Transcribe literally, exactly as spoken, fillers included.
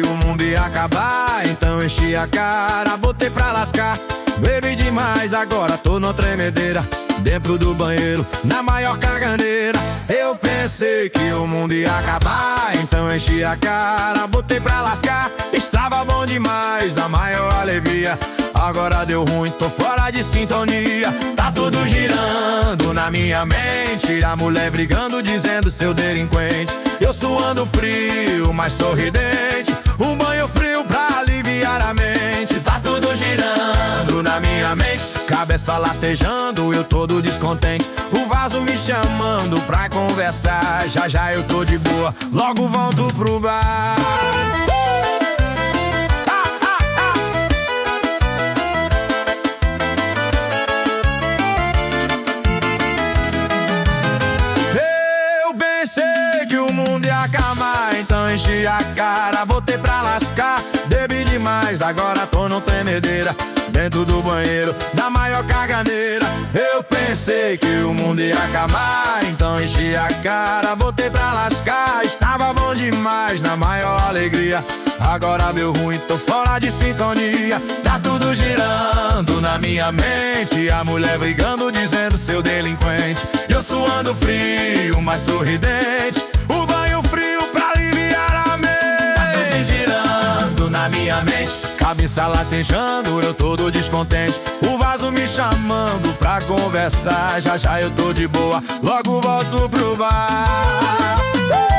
o mundo ia acabar, então enchi a cara, botei pra lascar. Bebi demais, agora tô numa tremedeira, dentro do banheiro, na maior caganeira. Eu pensei que o mundo ia acabar, então enchi a cara, botei pra lascar. Estava bom demais, da maior alegria. Agora deu ruim, tô fora de sintonia. Tá tudo girando na minha mente, a mulher brigando, dizendo seu delinquente. Eu suando frio, mas sorridente, um banho frio pra aliviar a mente. Tá tudo girando na minha mente, cabeça latejando, eu todo descontente. O vaso me chamando pra conversar, já já eu tô de boa, logo volto pro bar. Pensei que o mundo ia acabar, então enchi a cara, botei pra lascar. Bebi demais, agora tô numa tremedeira, dentro do banheiro, da maior caganeira. Eu pensei que o mundo ia acabar, então enchi a cara, botei pra lascar. Estava bom demais, na maior alegria. Agora deu ruim, tô fora de sintonia. Tá tudo girando na minha mente, a mulher brigando, dizendo seu delinquente. Eu suando frio, mas sorridente, o banho frio pra aliviar a mente. Tá tudo girando na minha mente, cabeça latejando, eu todo descontente. O vaso me chamando pra conversar, já já eu tô de boa, logo volto pro bar.